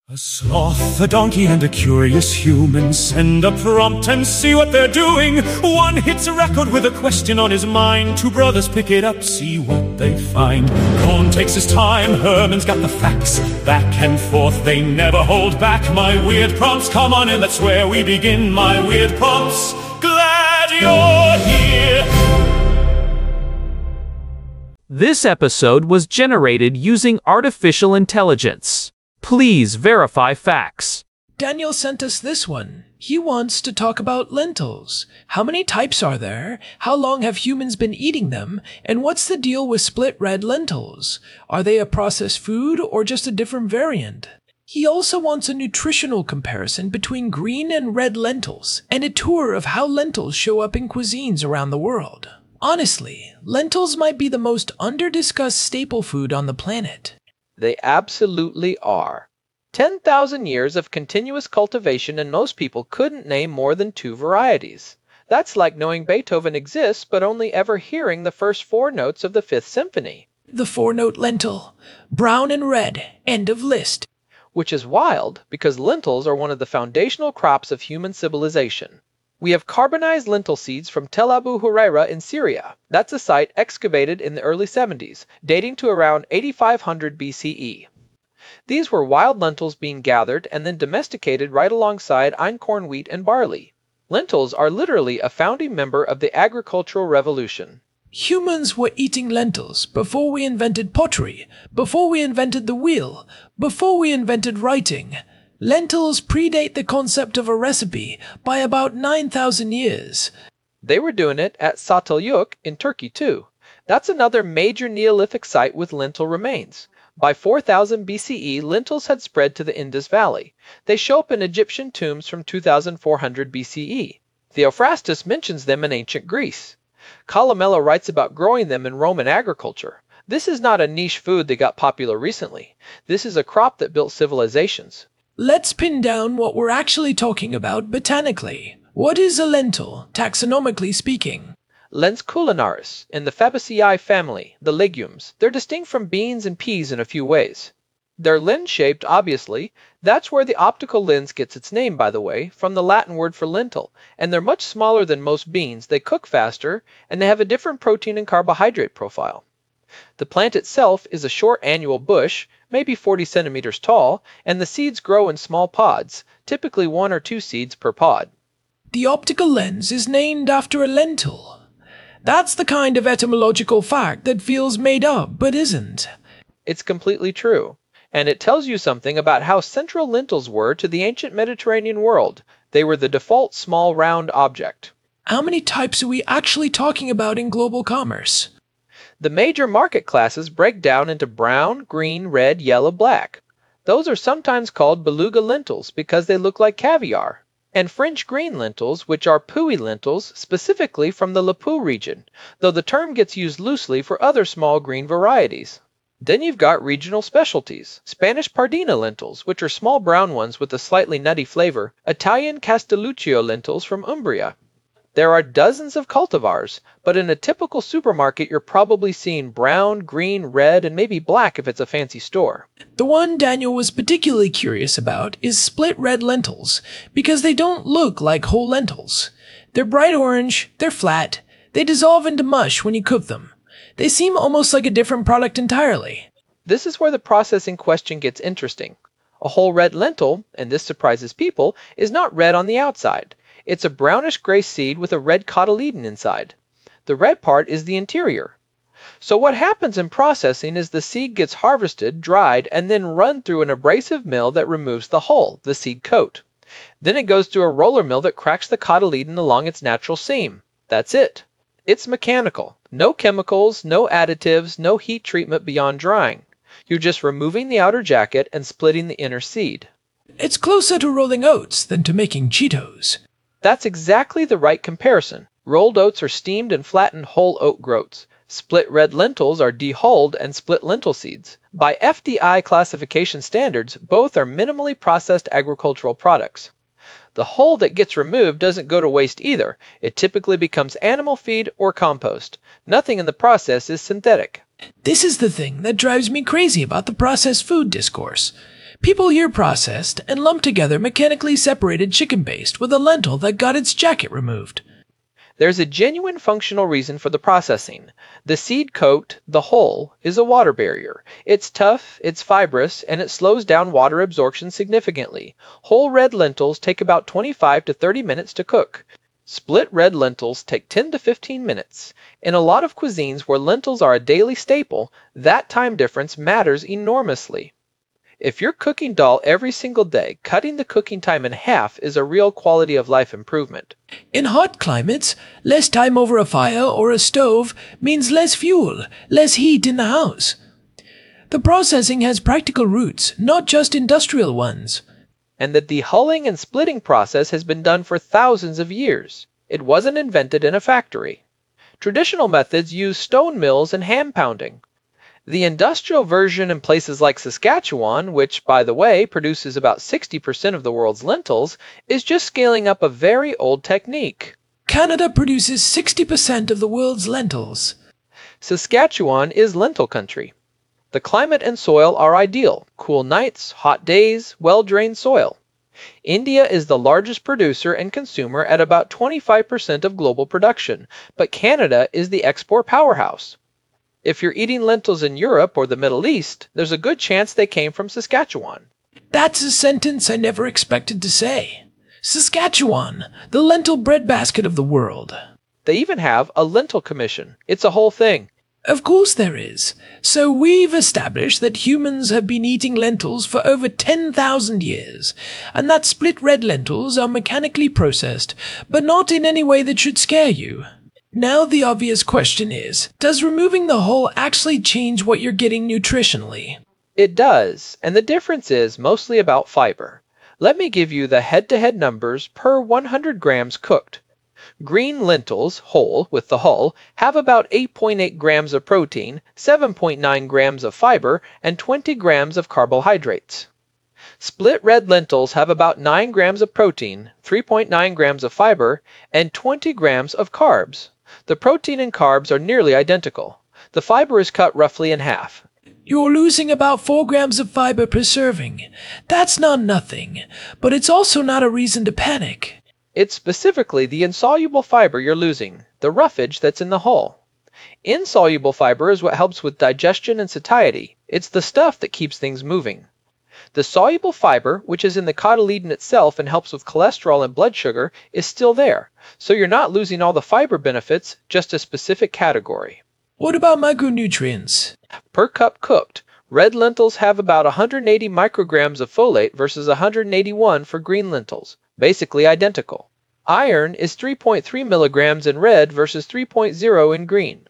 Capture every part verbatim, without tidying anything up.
A sloth, a donkey, and a curious human send a prompt and see what they're doing. One hits a record with a question on his mind. Two brothers pick it up, see what they find. Cohn takes his time, Herman's got the facts. Back and forth, they never hold back. My weird prompts, come on in, that's where we begin. My weird prompts, glad you're here. This episode was generated using artificial intelligence. Please verify facts. Daniel sent us this one. He wants to talk about lentils. How many types are there? How long have humans been eating them? And what's the deal with split red lentils? Are they a processed food or just a different variant? He also wants a nutritional comparison between green and red lentils and a tour of how lentils show up in cuisines around the world. Honestly, lentils might be the most under-discussed staple food on the planet. They absolutely are. ten thousand years of continuous cultivation and most people couldn't name more than two varieties. That's like knowing Beethoven exists but only ever hearing the first four notes of the Fifth Symphony. The four-note lentil. Brown and red. End of list. Which is wild because lentils are one of the foundational crops of human civilization. We have carbonized lentil seeds from Tel Abu Huraira in Syria. That's a site excavated in the early seventies, dating to around eighty-five hundred B C E. These were wild lentils being gathered and then domesticated right alongside einkorn wheat and barley. Lentils are literally a founding member of the agricultural revolution. Humans were eating lentils before we invented pottery, before we invented the wheel, before we invented writing. Lentils predate the concept of a recipe by about nine thousand years. They were doing it at Çatalhöyük in Turkey too. That's another major Neolithic site with lentil remains. By four thousand B C E, lentils had spread to the Indus Valley. They show up in Egyptian tombs from two thousand four hundred B C E. Theophrastus mentions them in ancient Greece. Columella writes about growing them in Roman agriculture. This is not a niche food that got popular recently. This is a crop that built civilizations. Let's pin down what we're actually talking about botanically. What is a lentil, taxonomically speaking? Lens culinaris, in the Fabaceae family, the legumes. They're distinct from beans and peas in a few ways. They're lens-shaped, obviously. That's where the optical lens gets its name, by the way, from the Latin word for lentil. And they're much smaller than most beans, they cook faster, and they have a different protein and carbohydrate profile. The plant itself is a short annual bush, maybe forty centimeters tall, and the seeds grow in small pods, typically one or two seeds per pod. The optical lens is named after a lentil. That's the kind of etymological fact that feels made up, but isn't. It's completely true, and it tells you something about how central lentils were to the ancient Mediterranean world. They were the default small round object. How many types are we actually talking about in global commerce? The major market classes break down into brown, green, red, yellow, black. Those are sometimes called beluga lentils because they look like caviar. And French green lentils, which are Puy lentils, specifically from the Le Pou region, though the term gets used loosely for other small green varieties. Then you've got regional specialties. Spanish Pardina lentils, which are small brown ones with a slightly nutty flavor. Italian Castelluccio lentils from Umbria. There are dozens of cultivars, but in a typical supermarket you're probably seeing brown, green, red, and maybe black if it's a fancy store. The one Daniel was particularly curious about is split red lentils, because they don't look like whole lentils. They're bright orange, they're flat, they dissolve into mush when you cook them. They seem almost like a different product entirely. This is where the processing question gets interesting. A whole red lentil, and this surprises people, is not red on the outside. It's a brownish-gray seed with a red cotyledon inside. The red part is the interior. So what happens in processing is the seed gets harvested, dried, and then run through an abrasive mill that removes the hull, the seed coat. Then it goes through a roller mill that cracks the cotyledon along its natural seam. That's it. It's mechanical. No chemicals, no additives, no heat treatment beyond drying. You're just removing the outer jacket and splitting the inner seed. It's closer to rolling oats than to making Cheetos. That's exactly the right comparison. Rolled oats are steamed and flattened whole oat groats. Split red lentils are dehulled and split lentil seeds. By F D I classification standards, both are minimally processed agricultural products. The hull that gets removed doesn't go to waste either. It typically becomes animal feed or compost. Nothing in the process is synthetic. This is the thing that drives me crazy about the processed food discourse. People here processed and lumped together mechanically separated chicken paste with a lentil that got its jacket removed. There's a genuine functional reason for the processing. The seed coat, the hull, is a water barrier. It's tough, it's fibrous, and it slows down water absorption significantly. Whole red lentils take about twenty-five to thirty minutes to cook. Split red lentils take ten to fifteen minutes. In a lot of cuisines where lentils are a daily staple, that time difference matters enormously. If you're cooking dal every single day, cutting the cooking time in half is a real quality of life improvement. In hot climates, less time over a fire or a stove means less fuel, less heat in the house. The processing has practical roots, not just industrial ones. And that the hulling and splitting process has been done for thousands of years. It wasn't invented in a factory. Traditional methods use stone mills and hand pounding. The industrial version in places like Saskatchewan, which, by the way, produces about sixty percent of the world's lentils, is just scaling up a very old technique. Canada produces sixty percent of the world's lentils. Saskatchewan is lentil country. The climate and soil are ideal: cool nights, hot days, well-drained soil. India is the largest producer and consumer at about twenty-five percent of global production, but Canada is the export powerhouse. If you're eating lentils in Europe or the Middle East, there's a good chance they came from Saskatchewan. That's a sentence I never expected to say. Saskatchewan, the lentil breadbasket of the world. They even have a lentil commission. It's a whole thing. Of course there is. So we've established that humans have been eating lentils for over ten thousand years, and that split red lentils are mechanically processed, but not in any way that should scare you. Now the obvious question is, does removing the hull actually change what you're getting nutritionally? It does, and the difference is mostly about fiber. Let me give you the head-to-head numbers per one hundred grams cooked. Green lentils, whole, with the hull, have about eight point eight grams of protein, seven point nine grams of fiber, and twenty grams of carbohydrates. Split red lentils have about nine grams of protein, three point nine grams of fiber, and twenty grams of carbs. The protein and carbs are nearly identical. The fiber is cut roughly in half. You're losing about four grams of fiber per serving. That's not nothing, but it's also not a reason to panic. It's specifically the insoluble fiber you're losing, the roughage that's in the hull. Insoluble fiber is what helps with digestion and satiety. It's the stuff that keeps things moving. The soluble fiber, which is in the cotyledon itself and helps with cholesterol and blood sugar, is still there, so you're not losing all the fiber benefits, just a specific category. What about micronutrients? Per cup cooked, red lentils have about one hundred eighty micrograms of folate versus one hundred eighty-one for green lentils, basically identical. Iron is three point three milligrams in red versus three point zero in green.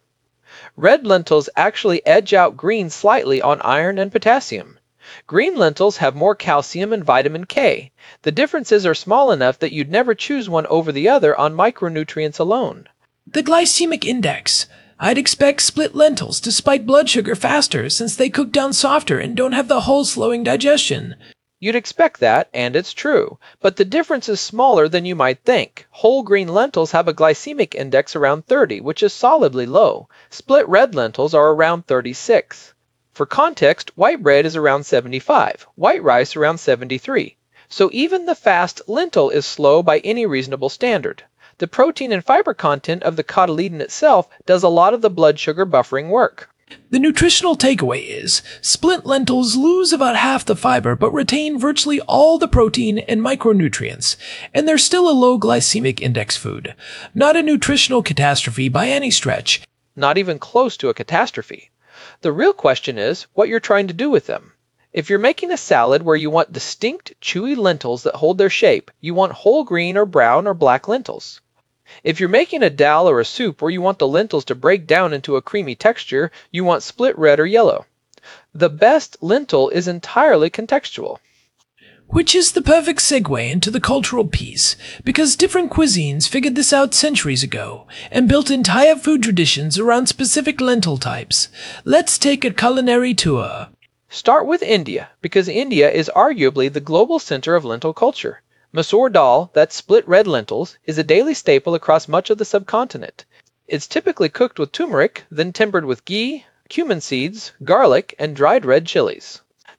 Red lentils actually edge out green slightly on iron and potassium. Green lentils have more calcium and vitamin K. The differences are small enough that you'd never choose one over the other on micronutrients alone. The glycemic index. I'd expect split lentils to spike blood sugar faster since they cook down softer and don't have the hull slowing digestion. You'd expect that, and it's true, but the difference is smaller than you might think. Whole green lentils have a glycemic index around thirty, which is solidly low. Split red lentils are around thirty-six. For context, white bread is around seventy-five, white rice around seventy-three. So even the fast lentil is slow by any reasonable standard. The protein and fiber content of the cotyledon itself does a lot of the blood sugar buffering work. The nutritional takeaway is, split lentils lose about half the fiber but retain virtually all the protein and micronutrients, and they're still a low glycemic index food. Not a nutritional catastrophe by any stretch. Not even close to a catastrophe. The real question is what you're trying to do with them. If you're making a salad where you want distinct, chewy lentils that hold their shape, you want whole green or brown or black lentils. If you're making a dal or a soup where you want the lentils to break down into a creamy texture, you want split red or yellow. The best lentil is entirely contextual. Which is the perfect segue into the cultural piece, because different cuisines figured this out centuries ago and built entire food traditions around specific lentil types. Let's take a culinary tour. Start with India, because India is arguably the global center of lentil culture. Masoor dal, that's split red lentils, is a daily staple across much of the subcontinent. It's typically cooked with turmeric, then tempered with ghee, cumin seeds, garlic, and dried red chilies.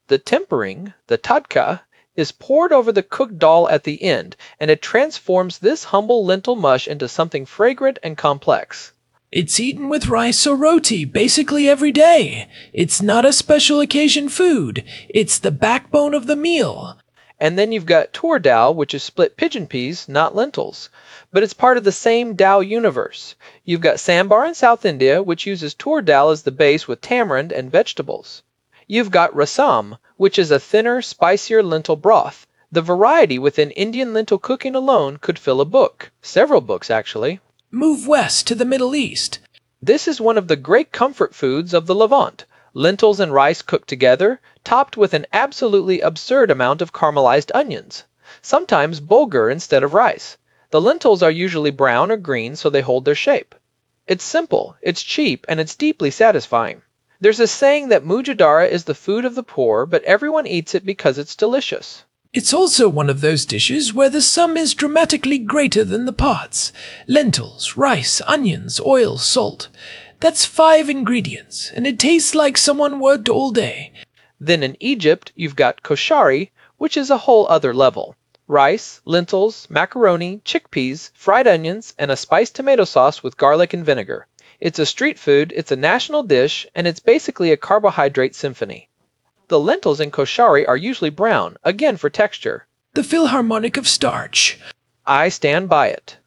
The tempering, the tadka, is poured over the cooked dal at the end, and it transforms this humble lentil mush into something fragrant and complex. It's eaten with rice or roti basically every day. It's not a special occasion food. It's the backbone of the meal. And then you've got tur dal, which is split pigeon peas, not lentils. But it's part of the same dal universe. You've got sambar in South India, which uses tur dal as the base with tamarind and vegetables. You've got rasam, which is a thinner, spicier lentil broth. The variety within Indian lentil cooking alone could fill a book. Several books, actually. Move west to the Middle East. This is one of the great comfort foods of the Levant. Lentils and rice cooked together, topped with an absolutely absurd amount of caramelized onions. Sometimes bulgur instead of rice. The lentils are usually brown or green so they hold their shape. It's simple, it's cheap, and it's deeply satisfying. There's a saying that mujadara is the food of the poor, but everyone eats it because it's delicious. It's also one of those dishes where the sum is dramatically greater than the parts. Lentils, rice, onions, oil, salt. That's five ingredients, and it tastes like someone worked all day. Then in Egypt, you've got koshari, which is a whole other level. Rice, lentils, macaroni, chickpeas, fried onions, and a spiced tomato sauce with garlic and vinegar. It's a street food, it's a national dish, and it's basically a carbohydrate symphony. The lentils in koshari are usually brown, again for texture. The Philharmonic of starch. I stand by it.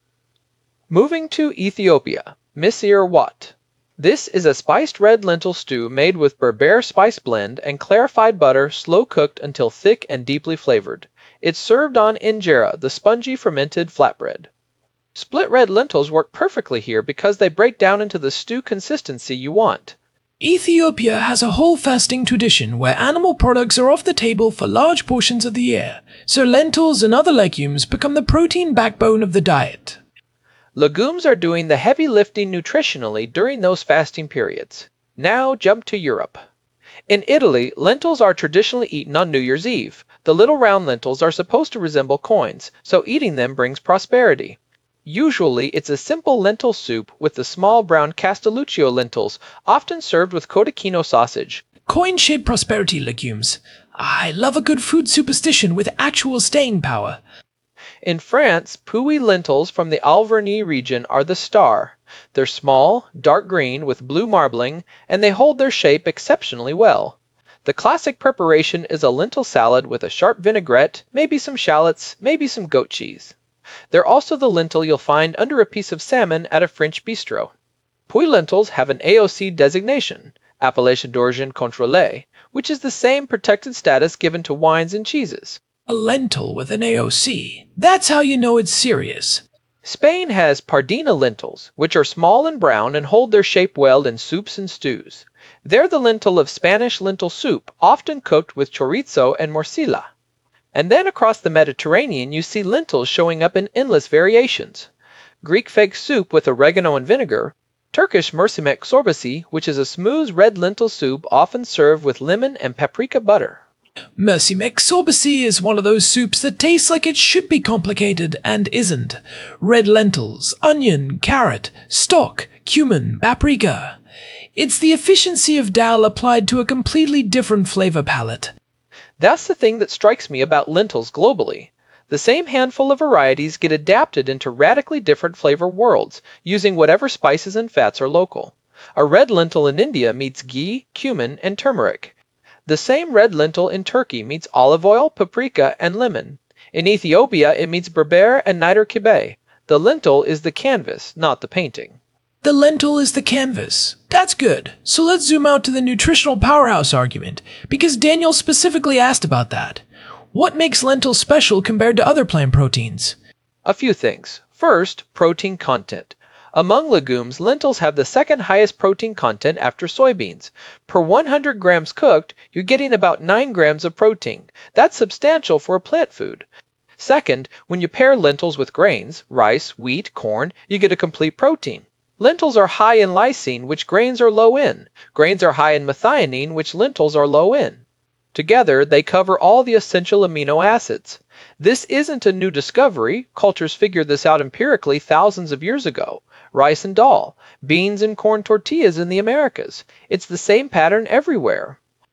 Moving to Ethiopia, Misir Wat. This is a spiced red lentil stew made with Berber spice blend and clarified butter slow cooked until thick and deeply flavored. It's served on injera, the spongy fermented flatbread. Split red lentils work perfectly here because they break down into the stew consistency you want. Ethiopia has a whole fasting tradition where animal products are off the table for large portions of the year, so lentils and other legumes become the protein backbone of the diet. Legumes are doing the heavy lifting nutritionally during those fasting periods. Now jump to Europe. In Italy, lentils are traditionally eaten on New Year's Eve. The little round lentils are supposed to resemble coins, so eating them brings prosperity. Usually, it's a simple lentil soup with the small brown Castelluccio lentils, often served with cotechino sausage. Coin-shaped prosperity legumes. I love a good food superstition with actual staying power. In France, Puy lentils from the Auvergne region are the star. They're small, dark green with blue marbling, and they hold their shape exceptionally well. The classic preparation is a lentil salad with a sharp vinaigrette, maybe some shallots, maybe some goat cheese. They're also the lentil you'll find under a piece of salmon at a French bistro. Puy lentils have an A O C designation, Appellation d'origine contrôlée, which is the same protected status given to wines and cheeses. A lentil with an A O C. That's how you know it's serious. Spain has pardina lentils, which are small and brown and hold their shape well in soups and stews. They're the lentil of Spanish lentil soup, often cooked with chorizo and morcilla. And then across the Mediterranean you see lentils showing up in endless variations. Greek fig soup with oregano and vinegar, Turkish mercimek çorbası, which is a smooth red lentil soup often served with lemon and paprika butter. Mercimek çorbası is one of those soups that tastes like it should be complicated and isn't. Red lentils, onion, carrot, stock, cumin, paprika. It's the efficiency of dal applied to a completely different flavor palette. That's the thing that strikes me about lentils globally. The same handful of varieties get adapted into radically different flavor worlds, using whatever spices and fats are local. A red lentil in India meets ghee, cumin, and turmeric. The same red lentil in Turkey meets olive oil, paprika, and lemon. In Ethiopia, it meets berber and niter kibe. The lentil is the canvas, not the painting. The lentil is the canvas. That's good. So let's zoom out to the nutritional powerhouse argument, because Daniel specifically asked about that. What makes lentils special compared to other plant proteins? A few things. First, protein content. Among legumes, lentils have the second highest protein content after soybeans. Per one hundred grams cooked, you're getting about nine grams of protein. That's substantial for a plant food. Second, when you pair lentils with grains, rice, wheat, corn, you get a complete protein. Lentils are high in lysine, which grains are low in. Grains are high in methionine, which lentils are low in. Together, they cover all the essential amino acids. This isn't a new discovery. Cultures figured this out empirically thousands of years ago. Rice and dal, beans and corn tortillas in the Americas. It's the same pattern everywhere.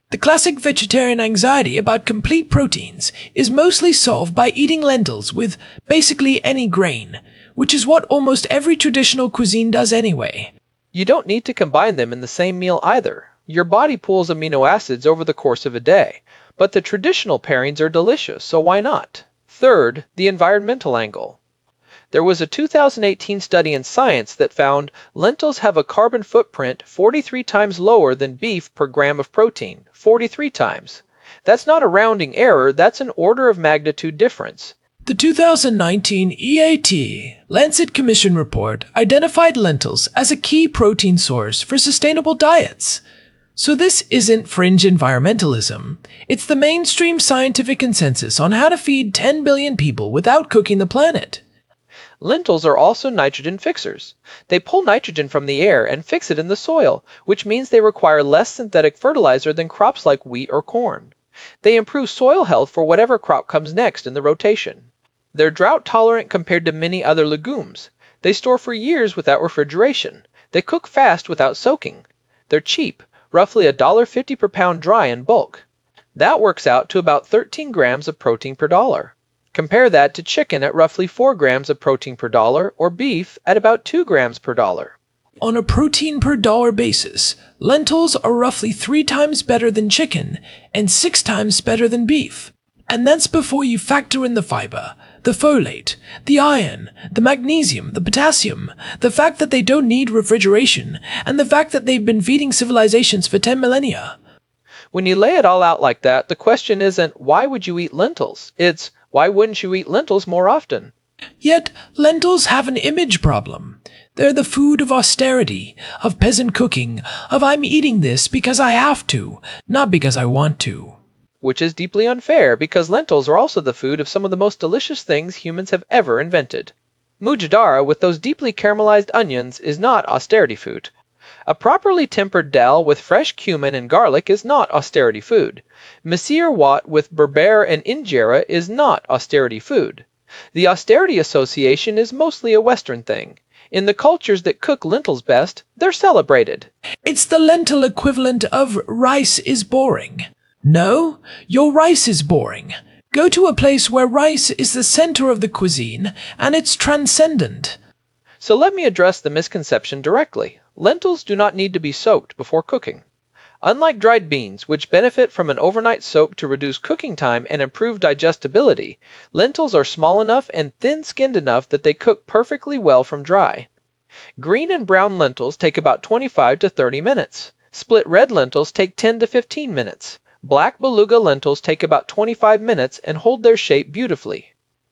The classic vegetarian anxiety about complete proteins is mostly solved by eating lentils with basically any grain, which is what almost every traditional cuisine does anyway. You don't need to combine them in the same meal either. Your body pulls amino acids over the course of a day, but the traditional pairings are delicious, so why not? Third, the environmental angle. There was a two thousand eighteen study in Science that found lentils have a carbon footprint forty-three times lower than beef per gram of protein. forty-three times. That's not a rounding error, that's an order of magnitude difference. The two thousand nineteen E A T Lancet Commission report identified lentils as a key protein source for sustainable diets. So this isn't fringe environmentalism. It's the mainstream scientific consensus on how to feed ten billion people without cooking the planet. Lentils are also nitrogen fixers. They pull nitrogen from the air and fix it in the soil, which means they require less synthetic fertilizer than crops like wheat or corn. They improve soil health for whatever crop comes next in the rotation. They're drought tolerant compared to many other legumes. They store for years without refrigeration. They cook fast without soaking. They're cheap, roughly one dollar fifty per pound dry in bulk. That works out to about thirteen grams of protein per dollar. Compare that to chicken at roughly four grams of protein per dollar, or beef at about two grams per dollar. On a protein per dollar basis, lentils are roughly three times better than chicken and six times better than beef. And that's before you factor in the fiber, the folate, the iron, the magnesium, the potassium, the fact that they don't need refrigeration, and the fact that they've been feeding civilizations for ten millennia. When you lay it all out like that, the question isn't, why would you eat lentils? It's, why wouldn't you eat lentils more often? Yet, lentils have an image problem. They're the food of austerity, of peasant cooking, of I'm eating this because I have to, not because I want to. Which is deeply unfair, because lentils are also the food of some of the most delicious things humans have ever invented. Mujadara with those deeply caramelized onions is not austerity food. A properly tempered dal with fresh cumin and garlic is not austerity food. Messire Watt with berbere and injera is not austerity food. The Austerity Association is mostly a Western thing. In the cultures that cook lentils best, they're celebrated. It's the lentil equivalent of rice is boring. No, your rice is boring. Go to a place where rice is the center of the cuisine, and it's transcendent. So let me address the misconception directly. Lentils do not need to be soaked before cooking. Unlike dried beans, which benefit from an overnight soak to reduce cooking time and improve digestibility, lentils are small enough and thin-skinned enough that they cook perfectly well from dry. Green and brown lentils take about twenty-five to thirty minutes. Split red lentils take ten to fifteen minutes. Black beluga lentils take about twenty-five minutes and hold their shape beautifully.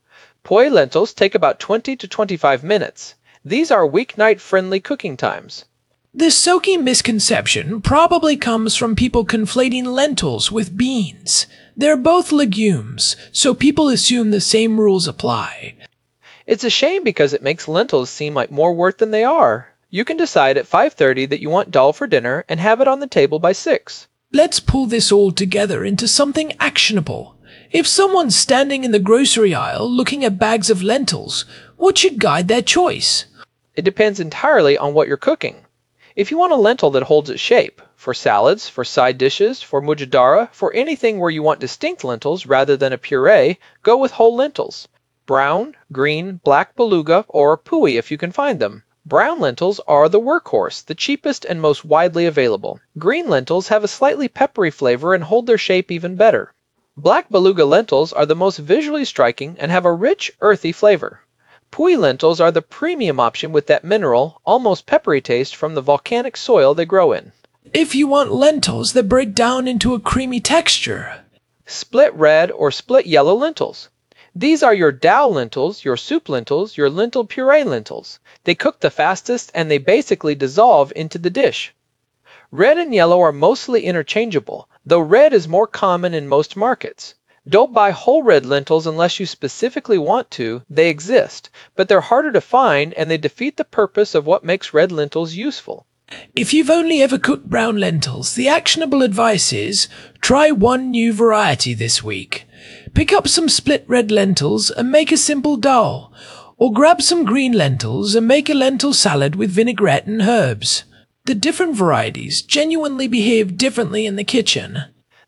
Poi lentils take about twenty to twenty-five minutes. These are weeknight-friendly cooking times. This soaking misconception probably comes from people conflating lentils with beans. They're both legumes, so people assume the same rules apply. It's a shame because it makes lentils seem like more work than they are. You can decide at five thirty that you want dal for dinner and have it on the table by six. Let's pull this all together into something actionable. If someone's standing in the grocery aisle looking at bags of lentils, what should guide their choice? It depends entirely on what you're cooking. If you want a lentil that holds its shape, for salads, for side dishes, for mujadara, for anything where you want distinct lentils rather than a puree, go with whole lentils. Brown, green, black beluga, or pui if you can find them. Brown lentils are the workhorse, the cheapest and most widely available. Green lentils have a slightly peppery flavor and hold their shape even better. Black beluga lentils are the most visually striking and have a rich, earthy flavor. Pui lentils are the premium option with that mineral, almost peppery taste from the volcanic soil they grow in. If you want lentils that break down into a creamy texture, split red or split yellow lentils. These are your dal lentils, your soup lentils, your lentil puree lentils. They cook the fastest and they basically dissolve into the dish. Red and yellow are mostly interchangeable, though red is more common in most markets. Don't buy whole red lentils unless you specifically want to. They exist, but they're harder to find and they defeat the purpose of what makes red lentils useful. If you've only ever cooked brown lentils, the actionable advice is try one new variety this week. Pick up some split red lentils and make a simple dal, or grab some green lentils and make a lentil salad with vinaigrette and herbs. The different varieties genuinely behave differently in the kitchen.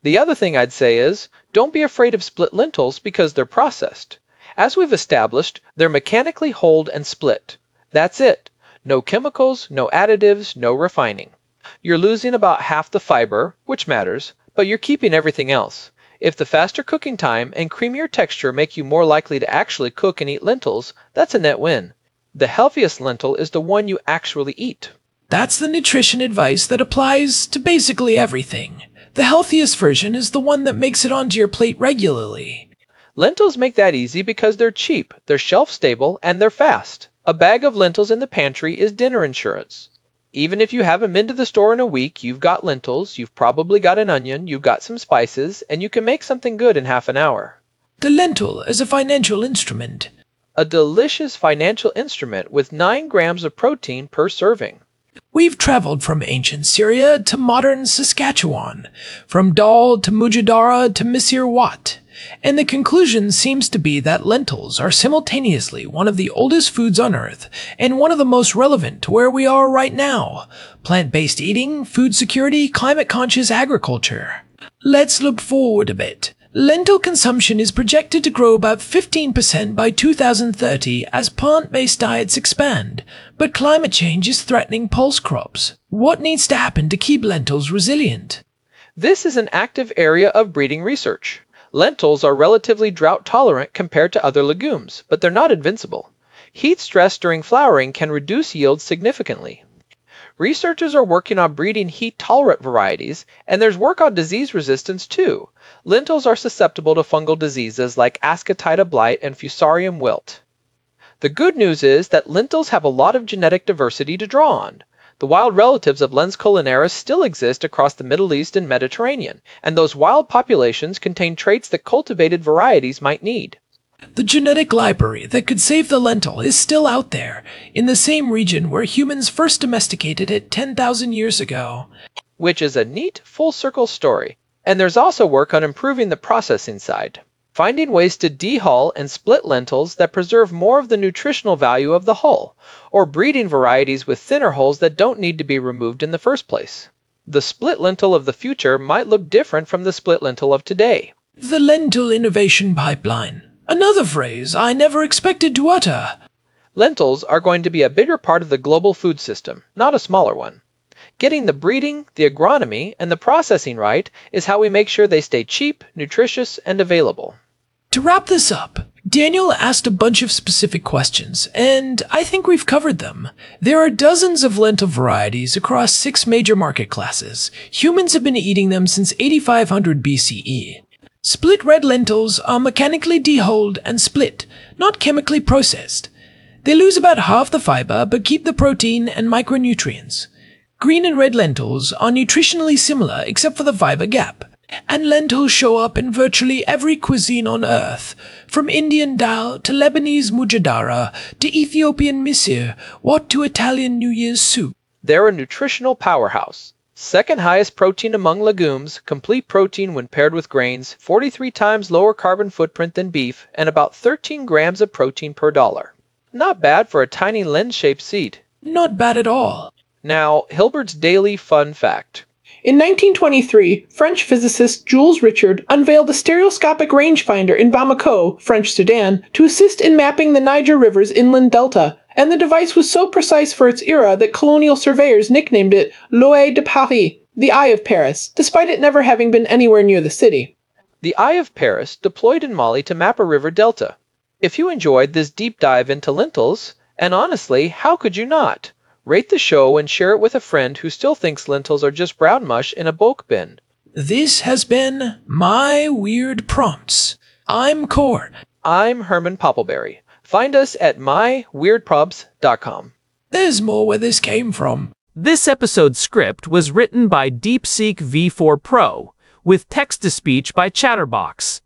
The other thing I'd say is, don't be afraid of split lentils because they're processed. As we've established, they're mechanically hulled and split. That's it. No chemicals, no additives, no refining. You're losing about half the fiber, which matters, but you're keeping everything else. If the faster cooking time and creamier texture make you more likely to actually cook and eat lentils, that's a net win. The healthiest lentil is the one you actually eat. That's the nutrition advice that applies to basically everything. The healthiest version is the one that makes it onto your plate regularly. Lentils make that easy because they're cheap, they're shelf-stable, and they're fast. A bag of lentils in the pantry is dinner insurance. Even if you haven't been to the store in a week, you've got lentils, you've probably got an onion, you've got some spices, and you can make something good in half an hour. The lentil is a financial instrument. A delicious financial instrument with nine grams of protein per serving. We've traveled from ancient Syria to modern Saskatchewan, from Dal to Mujadara to Misir Wat, and the conclusion seems to be that lentils are simultaneously one of the oldest foods on Earth and one of the most relevant to where we are right now: plant-based eating, food security, climate-conscious agriculture. Let's look forward a bit. Lentil consumption is projected to grow about fifteen percent by two thousand thirty as plant-based diets expand, but climate change is threatening pulse crops. What needs to happen to keep lentils resilient? This is an active area of breeding research. Lentils are relatively drought-tolerant compared to other legumes, but they're not invincible. Heat stress during flowering can reduce yields significantly. Researchers are working on breeding heat-tolerant varieties, and there's work on disease resistance too. Lentils are susceptible to fungal diseases like Ascotida blight and Fusarium wilt. The good news is that lentils have a lot of genetic diversity to draw on. The wild relatives of Lens culinaris still exist across the Middle East and Mediterranean, and those wild populations contain traits that cultivated varieties might need. The genetic library that could save the lentil is still out there, in the same region where humans first domesticated it ten thousand years ago. Which is a neat, full-circle story. And there's also work on improving the processing side. Finding ways to dehull and split lentils that preserve more of the nutritional value of the hull, or breeding varieties with thinner hulls that don't need to be removed in the first place. The split lentil of the future might look different from the split lentil of today. The lentil innovation pipeline. Another phrase I never expected to utter. Lentils are going to be a bigger part of the global food system, not a smaller one. Getting the breeding, the agronomy, and the processing right is how we make sure they stay cheap, nutritious, and available. To wrap this up, Daniel asked a bunch of specific questions, and I think we've covered them. There are dozens of lentil varieties across six major market classes. Humans have been eating them since eighty-five hundred B C E. Split red lentils are mechanically dehulled and split, not chemically processed. They lose about half the fiber but keep the protein and micronutrients. Green and red lentils are nutritionally similar except for the fiber gap. And lentils show up in virtually every cuisine on Earth, from Indian dal to Lebanese mujadara to Ethiopian misir, what to Italian New Year's soup. They're a nutritional powerhouse. Second highest protein among legumes, complete protein when paired with grains, forty-three times lower carbon footprint than beef, and about thirteen grams of protein per dollar. Not bad for a tiny lens-shaped seed. Not bad at all. Now, Hilbert's daily fun fact. In nineteen twenty-three, French physicist Jules Richard unveiled a stereoscopic rangefinder in Bamako, French Sudan, to assist in mapping the Niger River's inland delta, and the device was so precise for its era that colonial surveyors nicknamed it L'Oeil de Paris, the Eye of Paris, despite it never having been anywhere near the city. The Eye of Paris deployed in Mali to map a river delta. If you enjoyed this deep dive into lentils, and honestly, how could you not? Rate the show and share it with a friend who still thinks lentils are just brown mush in a bulk bin. This has been My Weird Prompts. I'm Core. I'm Herman Poppleberry. Find us at my weird props dot com. There's more where this came from. This episode's script was written by DeepSeek V four Pro, with text-to-speech by Chatterbox.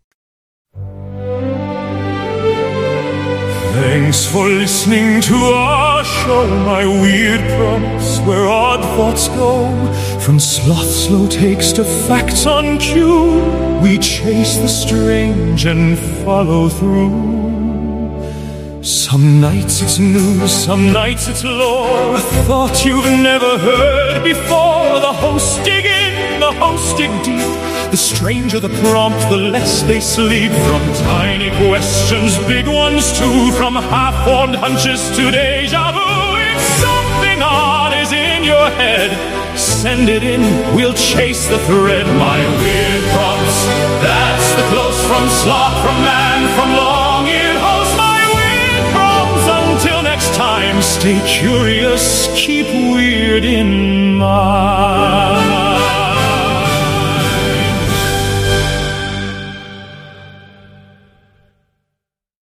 Thanks for listening to our show, My Weird Prompts, where odd thoughts go. From sloth slow takes to facts on cue, we chase the strange and follow through. Some nights it's news, some nights it's lore, a thought you've never heard before. The hosts dig in, the hosts dig deep, The stranger the prompt, the less they sleep. From tiny questions, big ones too, from half-formed hunches to deja vu. If something odd is in your head, send it in, we'll chase the thread. My weird prompts, that's the close from sloth, from man, from long-eared host. My weird prompts, until next time, stay curious, keep weird in mind.